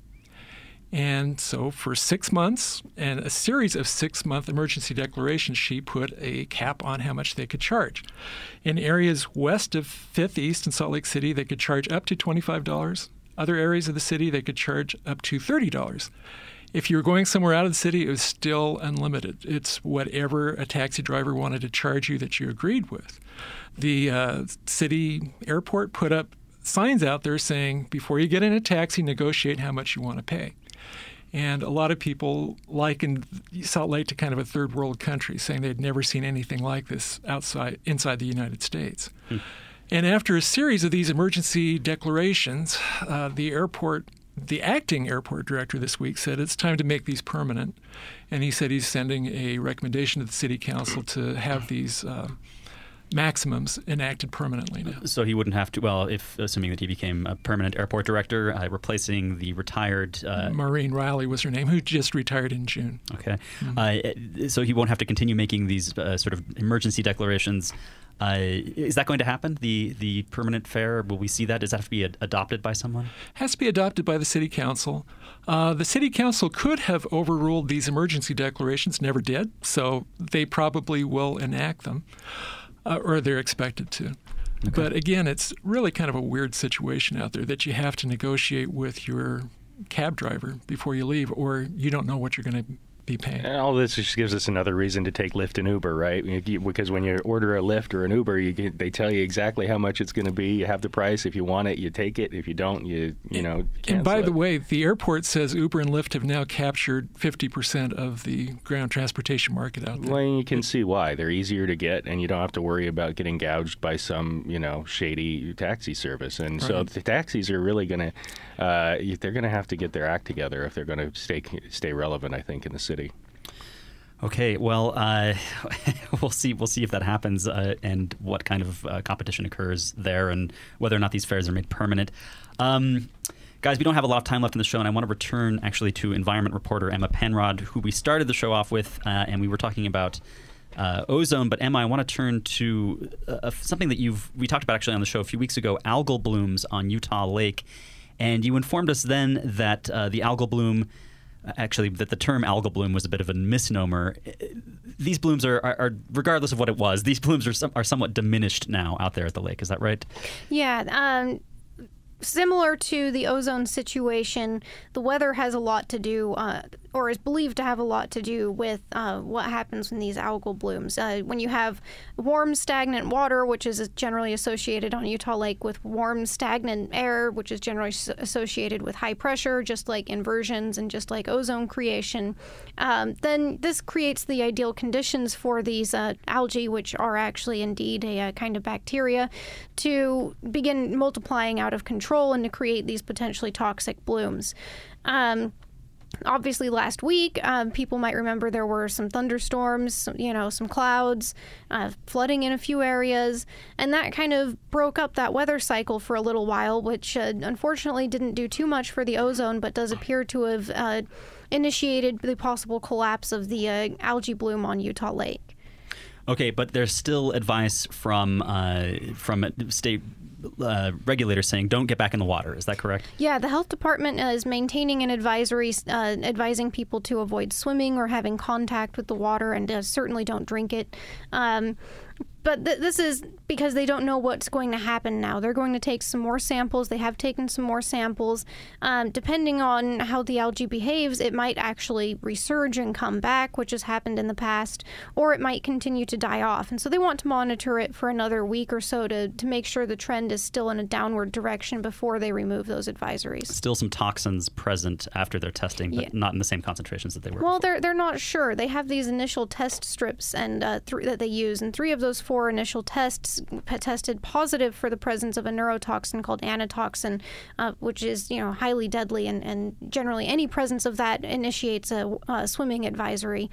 And so for six months and a series of six-month emergency declarations, she put a cap on how much they could charge. In areas west of Fifth East in Salt Lake City, they could charge up to twenty-five dollars. Other areas of the city, they could charge up to thirty dollars. If you were going somewhere out of the city, it was still unlimited. It's whatever a taxi driver wanted to charge you that you agreed with. The uh, city airport put up signs out there saying, before you get in a taxi, negotiate how much you want to pay. And a lot of people likened Salt Lake to kind of a third world country, saying they'd never seen anything like this outside inside the United States. Hmm. And after a series of these emergency declarations, uh, the airport, the acting airport director this week said it's time to make these permanent. And he said he's sending a recommendation to the city council to have these uh, maximums enacted permanently now. So he wouldn't have to, well, if assuming that he became a permanent airport director, uh, replacing the retired... Uh, Maureen Riley was her name, who just retired in June. Okay. Mm-hmm. Uh, so he won't have to continue making these uh, sort of emergency declarations. Uh, is that going to happen, the the permanent fare? Will we see that? Does that have to be ad- adopted by someone? It has to be adopted by the city council. Uh, the city council could have overruled these emergency declarations, never did, so they probably will enact them. Uh, or they're expected to. Okay. But again, it's really kind of a weird situation out there that you have to negotiate with your cab driver before you leave, or you don't know what you're going to be paying. And all this just gives us another reason to take Lyft and Uber, right? Because when you order a Lyft or an Uber, you get, they tell you exactly how much it's going to be. You have the price. If you want it, you take it. If you don't, you you know. And by it. the way, the airport says Uber and Lyft have now captured fifty percent of the ground transportation market out there. Well, you can see why. They're easier to get, and you don't have to worry about getting gouged by some, you know, shady taxi service. And right. So the taxis are really going to, uh, they're going to have to get their act together if they're going to stay stay relevant, I think, in the city. Okay, well, uh, we'll see. We'll see if that happens uh, and what kind of uh, competition occurs there, and whether or not these fares are made permanent. Um, guys, we don't have a lot of time left in the show, and I want to return actually to environment reporter Emma Penrod, who we started the show off with, uh, and we were talking about uh, ozone. But Emma, I want to turn to uh, something that you've we talked about actually on the show a few weeks ago: algal blooms on Utah Lake, and you informed us then that uh, the algal bloom. Actually, that the term algal bloom was a bit of a misnomer. These blooms are, are, are regardless of what it was, these blooms are some, are somewhat diminished now out there at the lake. Is that right? Yeah. Um, similar to the ozone situation, the weather has a lot to do, uh, or is believed to have a lot to do with uh, what happens when these algal blooms. Uh, when you have warm, stagnant water, which is generally associated on Utah Lake with warm, stagnant air, which is generally associated with high pressure, just like inversions and just like ozone creation, um, then this creates the ideal conditions for these uh, algae, which are actually indeed a, a kind of bacteria, to begin multiplying out of control and to create these potentially toxic blooms. Um, Obviously, last week, um, people might remember there were some thunderstorms, you know, some clouds, uh, flooding in a few areas, and that kind of broke up that weather cycle for a little while, which uh, unfortunately didn't do too much for the ozone, but does appear to have uh, initiated the possible collapse of the uh, algae bloom on Utah Lake. Okay, but there's still advice from uh, from state uh, regulators saying don't get back in the water. Is that correct? Yeah, the health department is maintaining an advisory uh, advising people to avoid swimming or having contact with the water, and uh, certainly don't drink it. Um, But th- this is because they don't know what's going to happen now. They're going to take some more samples. They have taken some more samples. Um, depending on how the algae behaves, it might actually resurge and come back, which has happened in the past, or it might continue to die off. And so they want to monitor it for another week or so to, to make sure the trend is still in a downward direction before they remove those advisories. Still some toxins present after their testing, but yeah. not in the same concentrations that they were Well, before. they're, they're not sure. They have these initial test strips and uh, th- that they use, and three of those four initial tests tested positive for the presence of a neurotoxin called anatoxin, uh, which is, you know, highly deadly, and, and generally any presence of that initiates a, a swimming advisory.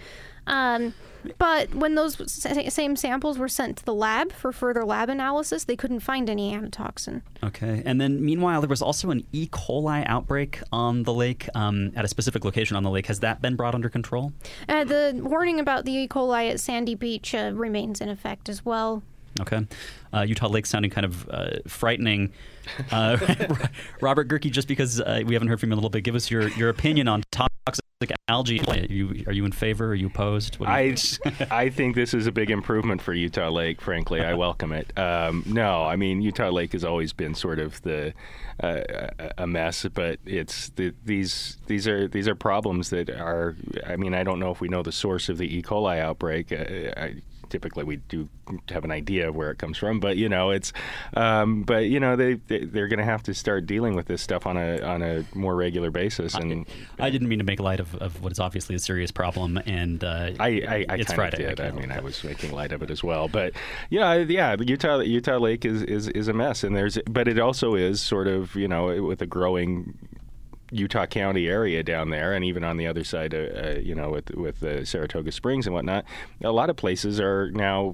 Um, but when those same samples were sent to the lab for further lab analysis, they couldn't find any antitoxin. Okay. And then meanwhile, there was also an E. coli outbreak on the lake um, at a specific location on the lake. Has that been brought under control? Uh, the warning about the E. coli at Sandy Beach uh, remains in effect as well. Okay. Uh, Utah Lake sounding kind of uh, frightening. Uh, Robert Gehrke, just because uh, we haven't heard from you in a little bit, give us your, your opinion on toxic algae. Are you, are you in favor? Are you opposed? What do you I, I think this is a big improvement for Utah Lake, frankly. I welcome it. Um, no, I mean, Utah Lake has always been sort of the uh, a mess, but it's the, these these are these are problems that are, I mean, I don't know if we know the source of the E. coli outbreak. Uh, I, Typically, we do have an idea of where it comes from, but you know, it's, um, but you know, they, they they're going to have to start dealing with this stuff on a on a more regular basis. And I, I didn't mean to make light of, of what is obviously a serious problem, and uh, I I, I it's kind Friday. of did. I, I mean, I was making light of it as well, but yeah, yeah, Utah Utah Lake is, is is a mess, and there's, but it also is sort of, you know, with a growing Utah County area down there, and even on the other side, uh, uh, you know, with with uh, Saratoga Springs and whatnot, a lot of places are now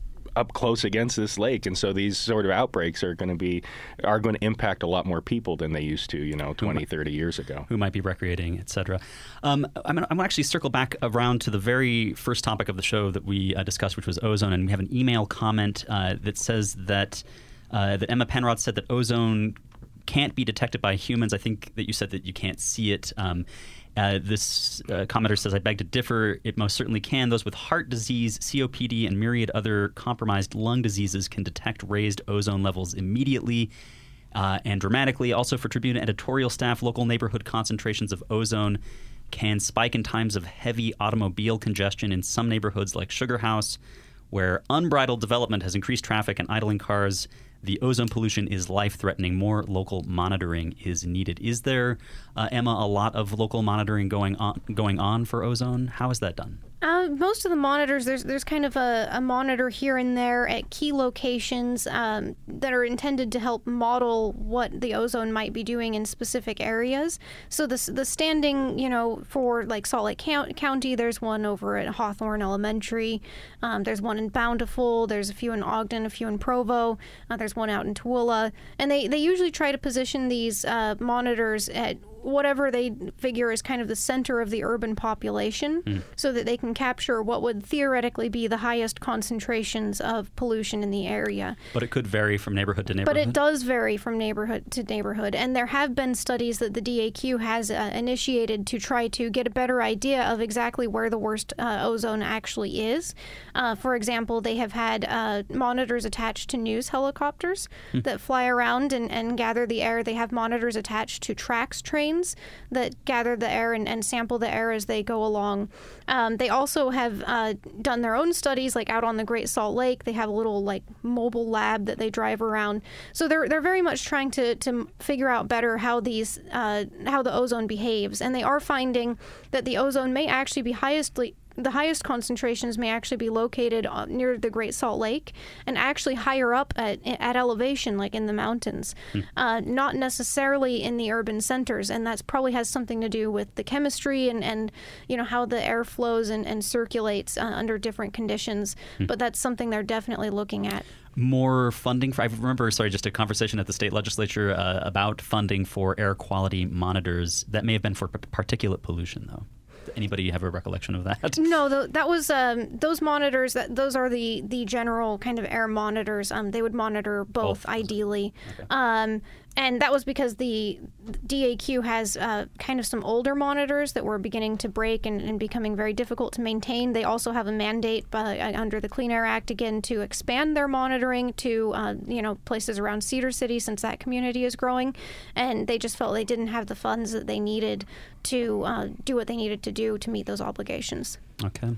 up close against this lake, and so these sort of outbreaks are going to be are going to impact a lot more people than they used to, you know, twenty, thirty years ago. Who might be recreating, et cetera. Um, I'm going to actually circle back around to the very first topic of the show that we uh, discussed, which was ozone, and we have an email comment uh, that says that uh, that Emma Penrod said that ozone can't be detected by humans. I think that you said that you can't see it. Um, uh, this uh, commenter says, I beg to differ. It most certainly can. Those with heart disease, C O P D, and myriad other compromised lung diseases can detect raised ozone levels immediately uh, and dramatically. Also, for Tribune editorial staff, local neighborhood concentrations of ozone can spike in times of heavy automobile congestion in some neighborhoods like Sugar House, where unbridled development has increased traffic and idling cars. The ozone pollution is life-threatening. More local monitoring is needed. Is there, uh, Emma, a lot of local monitoring going on going on for ozone? How is that done? Uh, most of the monitors, there's there's kind of a, a monitor here and there at key locations um, that are intended to help model what the ozone might be doing in specific areas. So the the standing, you know, for like Salt Lake County, there's one over at Hawthorne Elementary. Um, there's one in Bountiful. There's a few in Ogden, a few in Provo. Uh, there's one out in Tooele. And they, they usually try to position these uh, monitors at whatever they figure is kind of the center of the urban population, mm. so that they can capture what would theoretically be the highest concentrations of pollution in the area. But it could vary from neighborhood to neighborhood? But it does vary from neighborhood to neighborhood. And there have been studies that the D A Q has uh, initiated to try to get a better idea of exactly where the worst uh, ozone actually is. Uh, for example, they have had uh, monitors attached to news helicopters mm. that fly around and, and gather the air. They have monitors attached to TRAX trains that gather the air and, and sample the air as they go along. Um, they also have uh, done their own studies, like out on the Great Salt Lake. They have a little like mobile lab that they drive around. So they're they're very much trying to to figure out better how these uh, how the ozone behaves, and they are finding that the ozone may actually be highestly. The highest concentrations may actually be located near the Great Salt Lake and actually higher up at, at elevation, like in the mountains, hmm. uh, not necessarily in the urban centers. And that probably has something to do with the chemistry and, and you know, how the air flows and, and circulates uh, under different conditions. Hmm. But that's something they're definitely looking at. More funding for, I remember, sorry, just a conversation at the state legislature uh, about funding for air quality monitors. That may have been for particulate pollution, though. Anybody have a recollection of that? No, that was um, those monitors. That those are the, the general kind of air monitors. Um, they would monitor both, both. ideally, okay. um, and that was because the D A Q has uh, kind of some older monitors that were beginning to break and, and becoming very difficult to maintain. They also have a mandate by, uh, under the Clean Air Act again to expand their monitoring to uh, you know places around Cedar City, since that community is growing, and they just felt they didn't have the funds that they needed to uh, do what they needed to do to meet those obligations. Okay.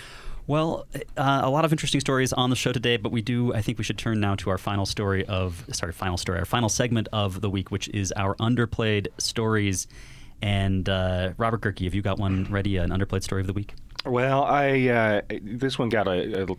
Well, uh, a lot of interesting stories on the show today, but we do, I think we should turn now to our final story of, sorry, final story, our final segment of the week, which is our underplayed stories. And uh, Robert Gehrke, have you got one ready, an underplayed story of the week? Well, I uh, this one got a, a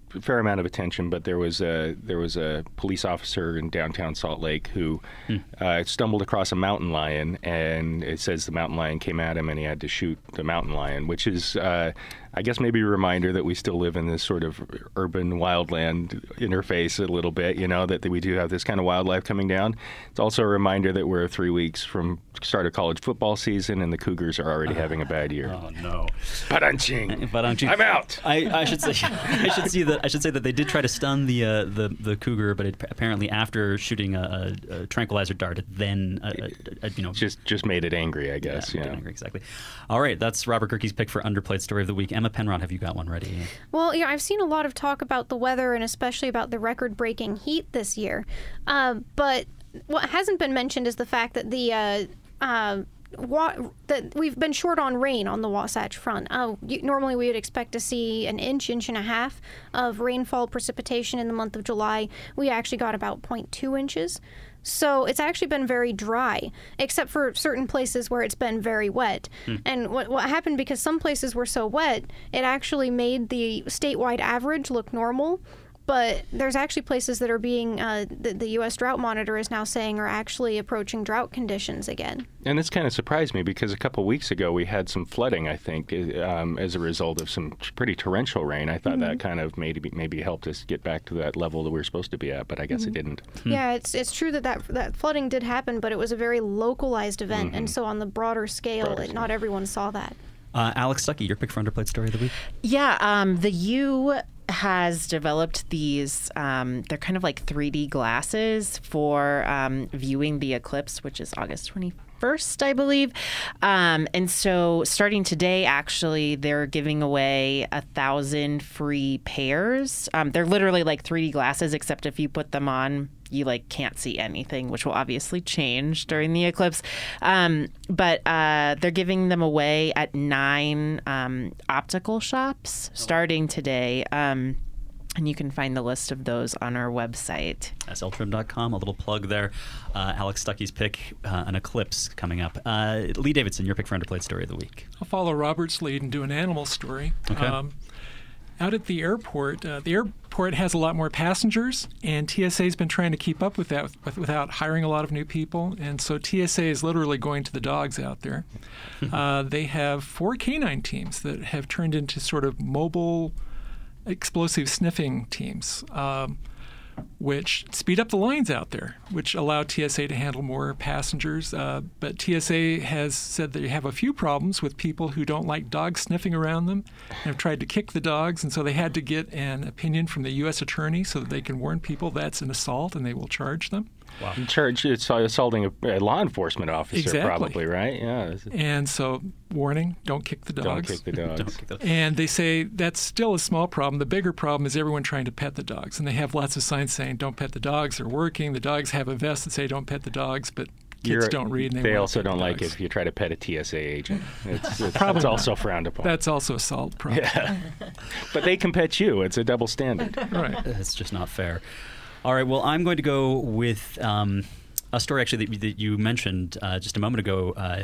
a fair amount of attention, but there was a there was a police officer in downtown Salt Lake who hmm. uh, stumbled across a mountain lion, and it says the mountain lion came at him, and he had to shoot the mountain lion, which is, uh, I guess, maybe a reminder that we still live in this sort of urban wildland interface a little bit. You know, that, that we do have this kind of wildlife coming down. It's also a reminder that we're three weeks from start of college football season, and the Cougars are already uh, having a bad year. Oh no! Ba-dun-ching. Ba-dun-ching. I'm out. I, I should say I should see that I should say that they did try to stun the uh, the the cougar, but it, apparently after shooting a, a, a tranquilizer dart, it then uh, a, a, you know just just made it angry, I guess. Yeah, yeah. Angry, exactly. All right, that's Robert Gerke's pick for Underplayed Story of the Week. Emma Penrod, have you got one ready? Well, yeah, I've seen a lot of talk about the weather and especially about the record-breaking heat this year, uh, but what hasn't been mentioned is the fact that the uh, uh, Wa- that we've been short on rain on the Wasatch Front. Uh, you, normally we would expect to see an inch, inch and a half of rainfall precipitation in the month of July. We actually got about zero point two inches. So it's actually been very dry, except for certain places where it's been very wet. Hmm. And what, what happened, because some places were so wet, it actually made the statewide average look normal. But there's actually places that are being, uh, the, the U S Drought Monitor is now saying are actually approaching drought conditions again. And this kind of surprised me because a couple weeks ago we had some flooding, I think, um, as a result of some pretty torrential rain. I thought mm-hmm. that kind of maybe maybe helped us get back to that level that we were supposed to be at, but I guess mm-hmm. it didn't. Hmm. Yeah, it's it's true that, that that flooding did happen, but it was a very localized event, mm-hmm. and so on the broader scale, broader it, not everyone saw that. Uh, Alex Stuckey, your pick for Underplayed Story of the Week? Yeah, um, the U has developed these, um, they're kind of like three D glasses for um, viewing the eclipse, which is August twenty-first, I believe. Um, and so starting today, actually, they're giving away a thousand free pairs. Um, they're literally like three D glasses, except if you put them on, you like can't see anything, which will obviously change during the eclipse. Um, but uh, they're giving them away at nine um, optical shops starting today. Um, and you can find the list of those on our website. S L trim dot com, a little plug there. Uh, Alex Stuckey's pick, uh, an eclipse coming up. Uh, Lee Davidson, your pick for Underplayed Story of the Week. I'll follow Robert's lead and do an animal story. Okay. Um, Out at the airport, uh, the airport has a lot more passengers, and T S A's been trying to keep up with that with, without hiring a lot of new people. And so T S A is literally going to the dogs out there. uh, they have four canine teams that have turned into sort of mobile explosive sniffing teams, um, which speed up the lines out there, which allow T S A to handle more passengers. Uh, but T S A has said they have a few problems with people who don't like dogs sniffing around them and have tried to kick the dogs, and so they had to get an opinion from the U S attorney so that they can warn people that's an assault and they will charge them. Wow. Charge, it's assaulting a, a law enforcement officer, exactly. probably, right? Yeah. And so, warning, don't kick the dogs. Don't kick the dogs. Don't kick the... And they say that's still a small problem. The bigger problem is everyone trying to pet the dogs. And they have lots of signs saying, don't pet the dogs. They're working. The dogs have a vest that say, don't pet the dogs. But kids You're, don't read. And they they also don't the like dogs. it if you try to pet a T S A agent. It's, it's, that's also frowned upon. That's also assault, probably. Yeah. But they can pet you. It's a double standard. Right. It's just not fair. All right, well, I'm going to go with... Um, a story actually that, that you mentioned uh, just a moment ago, uh,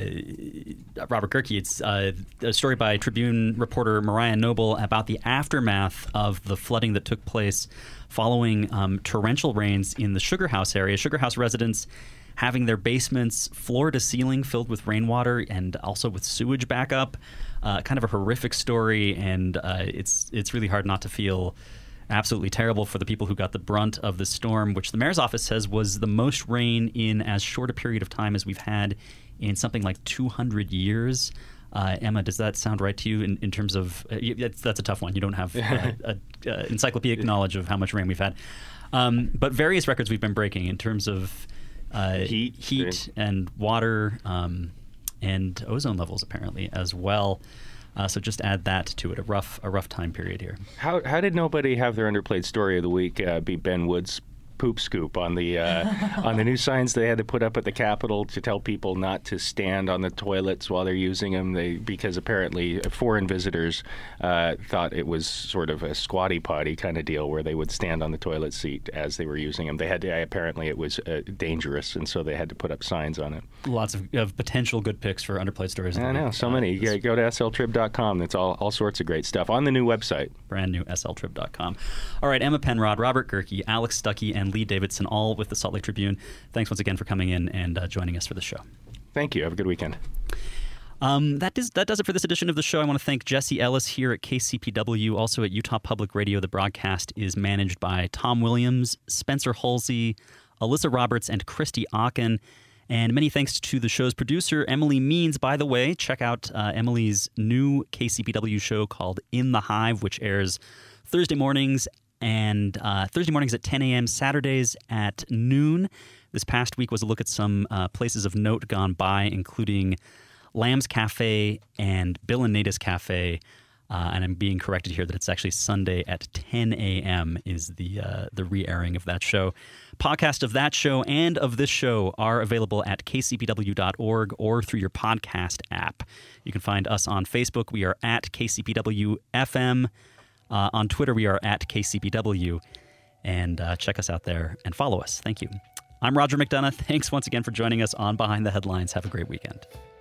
Robert Gerke. It's uh, a story by Tribune reporter Mariah Noble about the aftermath of the flooding that took place following um, torrential rains in the Sugar House area. Sugar House residents having their basements floor to ceiling filled with rainwater and also with sewage backup. Uh, kind of a horrific story, and uh, it's it's really hard not to feel absolutely terrible for the people who got the brunt of the storm, which the mayor's office says was the most rain in as short a period of time as we've had in something like two hundred years. Uh, Emma, does that sound right to you in, in terms of uh, that's, that's a tough one. You don't have uh, a, a encyclopedic knowledge of how much rain we've had. Um, but various records we've been breaking in terms of uh, heat, heat and water um, and ozone levels, apparently, as well. Uh, so just add that to it, a rough a rough time period here. How how did nobody have their Underplayed Story of the Week uh, be Ben Wood's poop scoop on the uh, on the new signs they had to put up at the Capitol to tell people not to stand on the toilets while they're using them. They because apparently foreign visitors uh, thought it was sort of a squatty potty kind of deal where they would stand on the toilet seat as they were using them. They had to, apparently it was uh, dangerous, and so they had to put up signs on it. Lots of, of potential good picks for underplayed stories. I know, so uh, many. You go to S L trib dot com. It's all all sorts of great stuff on the new website. Brand new S L trib dot com. All right, Emma Penrod, Robert Gehrke, Alex Stuckey, and Lee Davidson, all with the Salt Lake Tribune. Thanks once again for coming in and uh, joining us for the show. Thank you. Have a good weekend. Um, that, is, that does it for this edition of the show. I want to thank Jesse Ellis here at K C P W, also at Utah Public Radio. The broadcast is managed by Tom Williams, Spencer Halsey, Alyssa Roberts, and Christy Aachen. And many thanks to the show's producer, Emily Means. By the way, check out uh, Emily's new K C P W show called In the Hive, which airs Thursday mornings and uh, Thursday mornings at ten a.m., Saturdays at noon. This past week was a look at some uh, places of note gone by, including Lamb's Cafe and Bill and Nada's Cafe. Uh, and I'm being corrected here that it's actually Sunday at ten a.m. is the uh, the re-airing of that show. Podcast of that show and of this show are available at k c p w dot org or through your podcast app. You can find us on Facebook. We are at K C P W F M. Uh, on Twitter, we are at K C P W. And uh, check us out there and follow us. Thank you. I'm Roger McDonough. Thanks once again for joining us on Behind the Headlines. Have a great weekend.